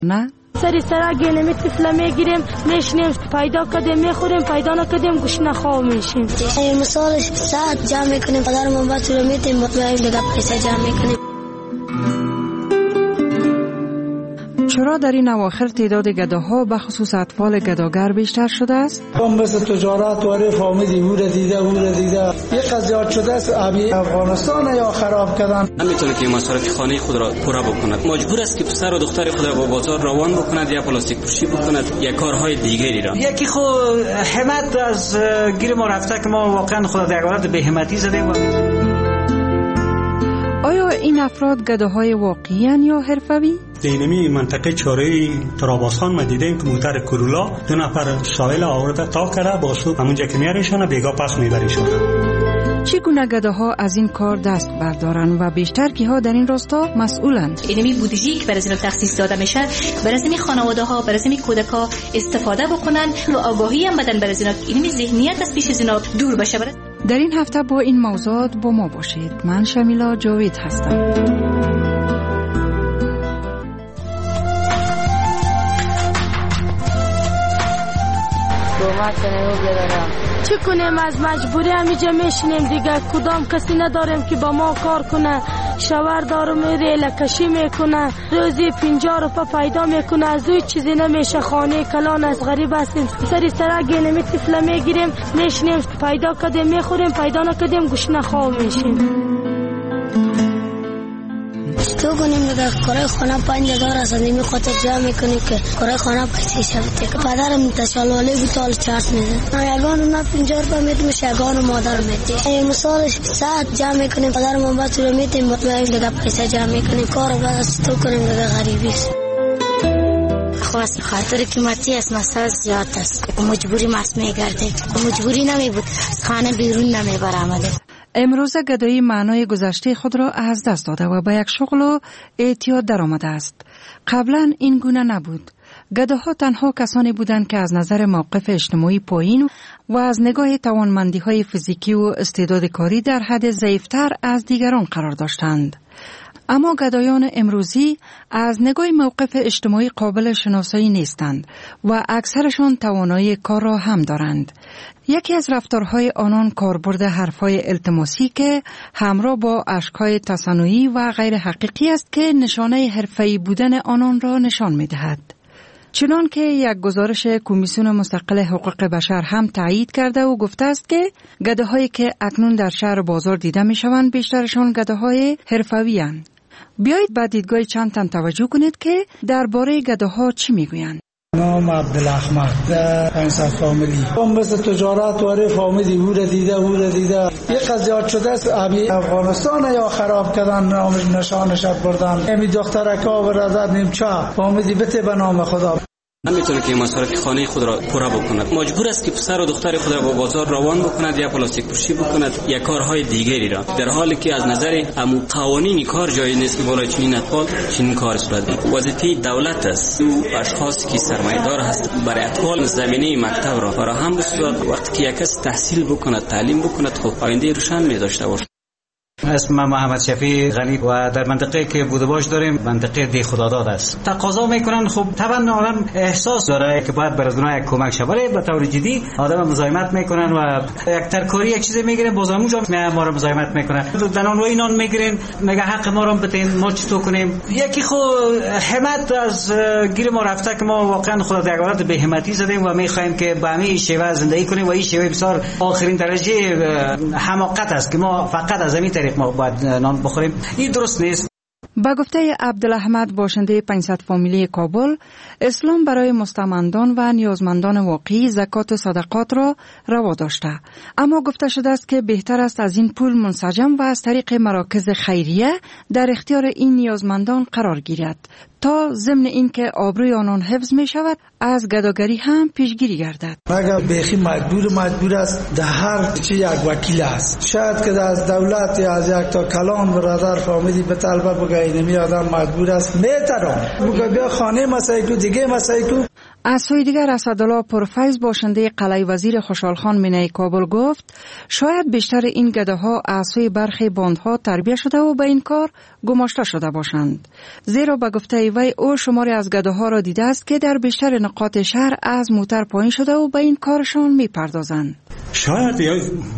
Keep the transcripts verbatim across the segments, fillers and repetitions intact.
نه سری سرا گلمی طفله میگیریم میشنیم، پیدا کردیم میخوریم، پیدا نکردیم گوشت خواب میشیم. مثالش ساعت جمع میکنیم، پدرمون با تو رو میتیم مطمئن دیگه پیسه جمع میکنیم. چرا در این اواخر تعداد گداها به خصوص اطفال گداگر بیشتر شده است؟ هم مثل تجارت واره فامیلی هوره دیده هوره دیده یک قضیات شده است. ابی افغانستان یا خراب کردن. نمیتونه که مصارف خانه خود را پورا بکند، مجبور است که پسر و دختر خود را با بازار روان بکند یا پلاستیک فروشی بکند یا کارهای دیگری را. یکی خود همت از گیر ما رفته که ما واقعا خود در حالت بهمتی زدیم. آیا این افراد گداهای واقعی ان یا حرفوی؟ دینمی منطقه چاره تراباسخان ما دیدیم که موتر کرولا دو نفر ساحل آورده تا کرده با سوق همونجا که میاریشونه بیگا پس میبریشونه. چگونه گداها از این کار دست بردارن و بیشتر کیها در این راستا مسئولند؟ اینمی بودجه‌ای که برای اینا تخصیص داده میشه برای این خانواده ها برای این کودک‌ها استفاده بکنن و آگاهی هم بدن برای اینا، اینمی ذهنیت از پیش از اینا دور بشه. در این هفته با این موضوعات با ما باشید. من شمیلا جاوید هستم. چی کنیم؟ از مجبوری همیجا میشینیم دیگه، کدام کسی نداریم که با ما کار کنه. شوهر دارو میره لکشی میکنه، روزی پنجاه روپه پیدا میکنه، از اوی چیزی نمیشه. خانه کلان از غریب هستیم، سری سرا گلمی طفله میگیریم میشنیم، پیدا کردیم میخوریم، پیدا نکردیم گوشت خواب میشیم. تو کنیم دیگه کارای خانه پنج هزار است، نمی خاطر جمع میکنیم که کارای خانه پیسه شده که پدرم تشالوالی بود تال چارت میده. یگان ما پنجاه روپه میدیم، یگان مادر میده. مثالش ساعت جمع میکنیم، پدرم با تو رو میدیم مطمئن دیگه پیسه جمع میکنیم. کار بس تو کنیم دیگه غریبی است. خواست خاطر قیمتی است، مسئله زیاد است، مجبوری ماست میگرده، مجبوری نمی بود، خانه بیرون نمی برآمده. امروزه گدایی معنای گذشته خود را از دست داده و به یک شغل و اعتیاد در آمده است. قبلا این گونه نبود. گداها تنها کسانی بودند که از نظر موقف اجتماعی پایین و از نگاه توانمندی های فیزیکی و استعداد کاری در حد ضعیفتر از دیگران قرار داشتند. اما گدایان امروزی از نگاه موقف اجتماعی قابل شناسایی نیستند و اکثرشان توانایی کار را هم دارند. یکی از رفتارهای آنان کاربرد حرفهای التماسی که همراه با اشکهای تصنعی و غیر حقیقی است که نشانه حرفه‌ای بودن آنان را نشان می‌دهد. چنان که یک گزارش کمیسیون مستقل حقوق بشر هم تایید کرده و گفته است که گداهایی که اکنون در شهر و بازار دیده می‌شوند بیشترشان گداهای حرفه‌ای اند. بیایید با دیدگاه چند تن توجه کنید که درباره گداها چی میگویند. نام عبدالاحمد پنجصد فامیلی هم مثل تجارت واره فامیلی هوره دیده هوره دیده یک قضیات شده است. ابی افغانستان یا خراب کردن نامش نشانش بردن. امی دخترکا برادر نیمچه فامیلی بته به نام خدا. نمیتونه که مصارف خانه خود را پورا بکند، مجبور است که پسر و دختر خود را با بازار روان بکند یا پلاستیک فروشی بکند یا کارهای دیگری را، در حالی که از نظر امو قوانین کار جایی نیست که بالای چنین اطفال چنین کار صورت بگیرد. وظیفه دولت است او اشخاصی که سرمایه‌دار هست برای اطفال زمینه مکتب را فراهم بسازد. وقتی که یک کس تحصیل بکند تعلیم بکند خب آینده روشن می داشته باشد. اسم من محمد شفیع غنی و در منطقه که بودباش داریم منطقه دی خداداد است. تقاضا میکنن خب طبعا آدم احساس داره که باید برای اونها یک کمک شه، ولی به طور جدی آدم مزاحمت میکنن و یک ترکاری یک چیزی میگیرن باز اونجا ما رو مزاحمت میکنن. دنان و اینان میگیرن میگه حق ما رو بتین ما چطور کنیم. یکی خو همت از گیر ما رفته که ما واقعا خود در حالت بهمتی زدیم و میخوایم که با همین شیوه زندگی کنیم و این شیوه بسیار آخرین درجه حماقت است که ما فقط از همین طریق ما باید نان بخوریم. این درست نیست. با گفته عبدالاحمد باشنده پنجصد فامیلی کابل، اسلام برای مستمندان و نیازمندان واقعی زکات و صدقات را روا داشته، اما گفته شده است که بهتر است از این پول منسجم و از طریق مراکز خیریه در اختیار این نیازمندان قرار گیرد تا ضمن این که آبروی آنان حفظ می شود از گداگری هم پیشگیری گردد. اگر بیخی مجبور مجبور است در هر چی یک وکیل است، شاید که از دولت یا از یک تا کلان برادر فامیلی به طلبه بگه اینمی آدم مجبور است میتران بگه بیا خانه مسایکو دیگه مسایکو. از سوی دیگر اسدالله پرفیض باشنده قلعه وزیر خوشحالخان مینای کابل گفت شاید بیشتر این گداها از سوی برخی باندها تربیه شده و به این کار گماشته شده باشند. زیرا به گفته وی او شماری از گداها را دیده است که در بیشتر نقاط شهر از موتر پایین شده و به این کارشان می پردازند. شاید یا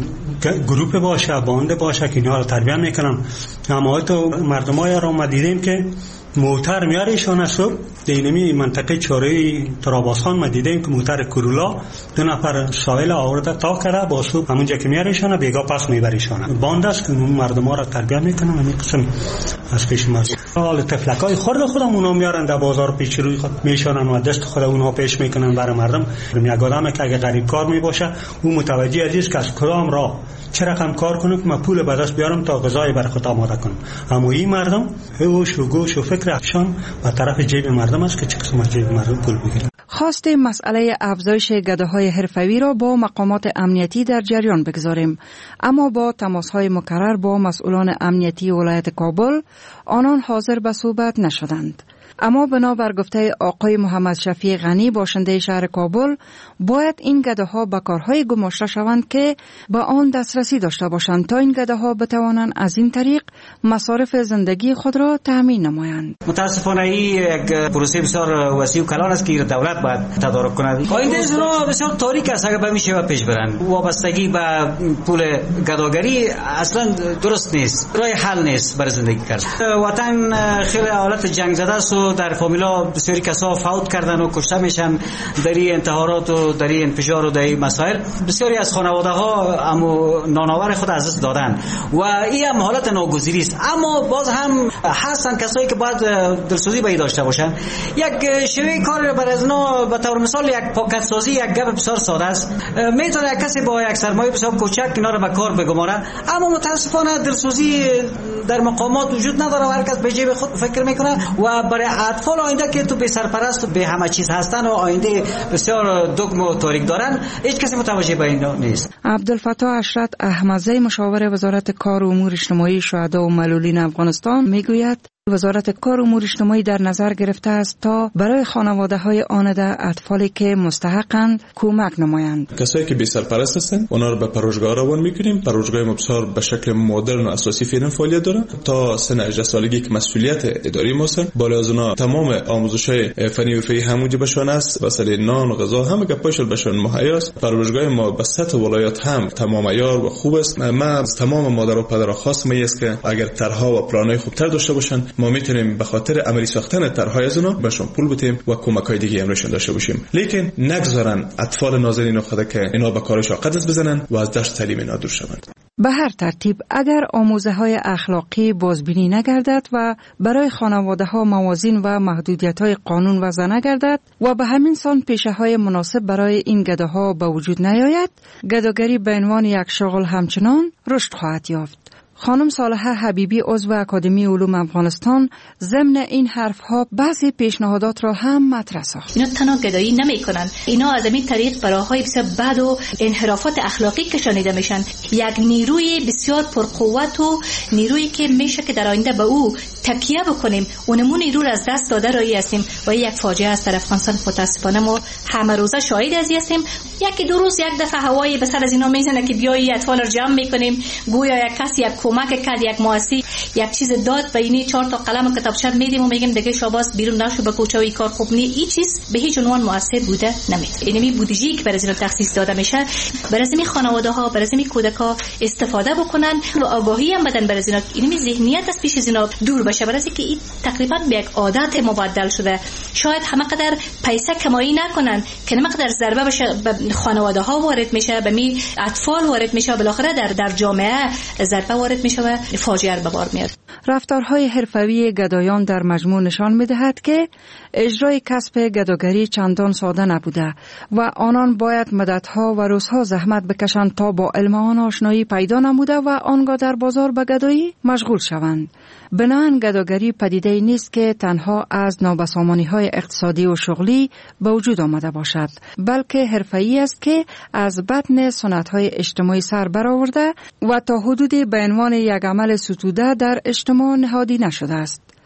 گروپ باشه، باند باشه که اینا رو تربیه میکنن. اما تو مردم های را ما دیدیم که موتر میاریشان است. دینمی منطقه چاره تراباسخان ما دیدیم که موتر کورولا دو نفر سایل آورده تا کرده با سوب همونجا که میاریشان بیگا پس میبریشان. باند است که مردم ها را تربیه میکنن. همین قسم از پیش مردم حال تفلکای خورد خودم اونا میارن در بازار پیش روی خود میشانن و دست خود اونها پیش میکنن برای مردم. یک آدم که اگه غریب کار میباشه او متوجه عزیز که از کدام راه چه رقم کار کنم که من پول به دست بیارم تا غذای بر خود آماده کنم. اما این مردم هوش و گوش و فکر افشان به طرف جیب مردم است که چه قسم از جیب مردم پول بگیرن. خواست مسئله افزایش گداهای حرفه‌ای را با مقامات امنیتی در جریان بگذاریم، اما با تماس‌های مکرر با مسئولان امنیتی ولایت کابل آنان حاضر به صحبت نشدند. اما بنابر گفته آقای محمد شفیع غنی باشنده شهر کابل باید این گداها به کارهای گماشته شوند که به آن دسترسی داشته باشند تا این گداها بتوانند از این طریق مصارف زندگی خود را تامین نمایند. متاسفانه این یک پروسه بسیار وسیع و کلان است که دولت باید تدارک کند. آینده از راه بسیار تاریک است اگر به میشه پیش برند. وابستگی به پول گداگری اصلا درست نیست، راه حل نیست برای زندگی کردن. وطن خیلی حالت جنگ زده است و در فامیلا بسیاری کسا فوت کردن و کشته میشن در این انتحارات و در این انفجار و در این مسائل. بسیاری از خانواده ها امو نانآور خود از دست دادن و این هم حالت ناگزیری است. اما باز هم هستن کسایی که باید دلسوزی به این داشته باشن. یک شیوه کار برای از اینا به طور مثال یک پاکت سازی یک گپ بسیار ساده است. میتونه یک کسی با یک سرمایه بسیار کوچک اینا رو به کار بگماره، اما متاسفانه دلسوزی در مقامات وجود نداره و هر کس به جیب خود فکر میکنه و برای اطفال آینده که تو به سرپرست و به همه چیز هستن و آینده بسیار دگم و تاریک دارن هیچ کسی متوجه به اینا نیست. عبدالفتاح اشرت احمدزی مشاور وزارت کار و امور اجتماعی شهدا و معلولین افغانستان میگوید وزارت کار و امور اجتماعی در نظر گرفته است تا برای خانواده‌های آنده اطفالی که مستحقند کمک نمایند. کسایی که بی سرپرست هستند اونا رو به پروژه‌ها روان می‌کنیم. پروژه‌های مبصر به شکل مدرن و اساسی فعلا فعالیت داره تا سن هجده سالگی که مسئولیت اداری ما هستند. بالا از اونا تمام آموزش‌های فنی و فنی همونجا بهشون است. مثلا نان و غذا همه که پاشل بهشون مهیا است. پروژه‌های ما به سطح ولایت هم تمام عیار و خوب است. ما از تمام مادر و پدرها خواست می است که اگر طرح‌ها و پلان‌های خوبتر داشته باشند ما میتونیم به خاطر عملی ساختن طرح‌های از اونا بهشون پول بدیم و کمک‌های دیگه هم روشون داشته باشیم. لیکن نگذارن اطفال نازنین خود که اینا به کارشون قدس بزنن و از دست تعلیم اینا دور شوند. به هر ترتیب اگر آموزه‌های اخلاقی بازبینی نگردد و برای خانواده‌ها موازین و محدودیت‌های قانون وضع نگردد و به همین سان پیشه‌های مناسب برای این گداها به وجود نیاید، گداگری به عنوان یک شغل همچنان رشد خواهد یافت. خانم صالحه حبیبی عضو اکادمی علوم افغانستان ضمن این حرفها بعضی پیشنهادات را هم مطرح ساخت. اینا تنها گدایی نمیکنن، اینا از این طریق براهای بسیار بد و انحرافات اخلاقی کشانیده میشن. یک نیروی بسیار پرقوت و نیرویی که میشه که در آینده به او تکیه بکنیم، اونمون نیرو را از دست داده رایی هستیم و یک فاجعه است در افغانستان. متاسفانه ما همه روزه شاهد از هستیم. یکی دو روز یک دفعه هوایی به سر از اینا میزنه که بیایی اطفال رو جمع میکنیم، گویا یک کسی یک کمک کرد، یک مؤسسه یک چیز داد و اینی چهار تا قلم و کتابچه میدیم و میگیم دیگه شاباس بیرون نشو به کوچه و این کار خوب نیست. این چیز به هیچ عنوان مؤثر بوده نمیتونه. اینمی بودجه‌ای که برای اینا تخصیص داده میشه برای این خانواده ها، برای این کودکا استفاده بکنن و آگاهی هم بدن برای اینا. اینمی ذهنیت از پیش از اینا دور بشه، برای اینکه این تقریبا به یک عادت مبدل شده. شاید همه قدر پیسه کمایی نکنن که نه قدر ضربه بشه به خانواده ها وارد میشه، به می اطفال وارد میشه، بالاخره در در جامعه ضربه وارد میشه و فاجعه به بار میاد. رفتارهای حرفه‌ای گدایان در مجموع نشان می‌دهد که اجرای کسب گداگری چندان ساده نبوده و آنان باید مدت‌ها و روزها زحمت بکشند تا با علم آن آشنایی پیدا نموده و آنگاه در بازار به گدایی مشغول شوند. بنابراین گداگری پدیده‌ای نیست که تنها از نابسامانی‌های اقتصادی و شغلی به وجود آمده باشد، بلکه حرفه‌ای است که از بطن سنت‌های اجتماعی سر برآورده و تا حدودی به عنوان یک عمل ستوده در اجتماع نهادی نشده است.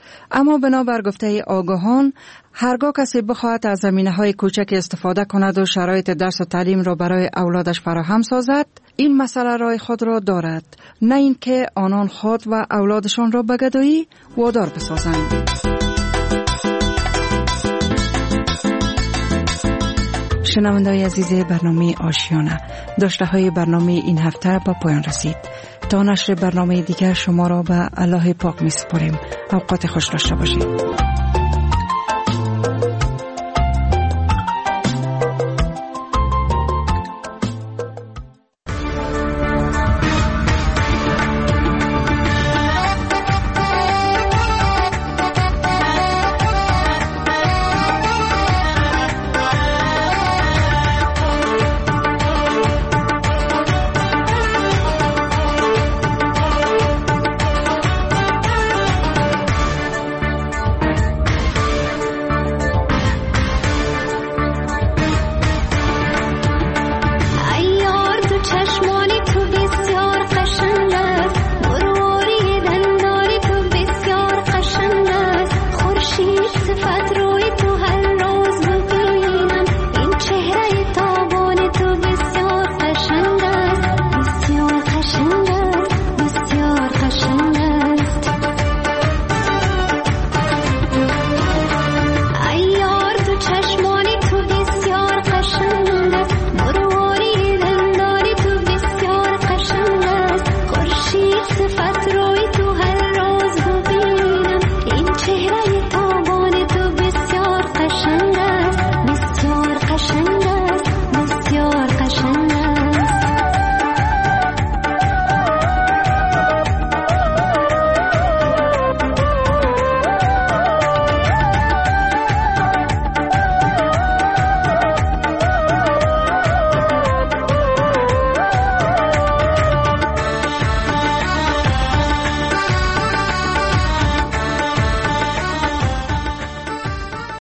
اما بنابر گفته آگاهان هرگاه کسی بخواهد از زمینه‌های کوچک استفاده کند و شرایط درس و تعلیم را برای اولادش فراهم سازد، این مسئله رای خود را دارد، نه اینکه آنان خود و اولادشان را به گدایی وادار بسازند. شنونده‌های عزیز برنامه آشیانه، داشته های برنامه این هفته به پایان رسید. تا نشر برنامه دیگر شما را به الله پاک می سپاریم. اوقات خوش داشته باشید.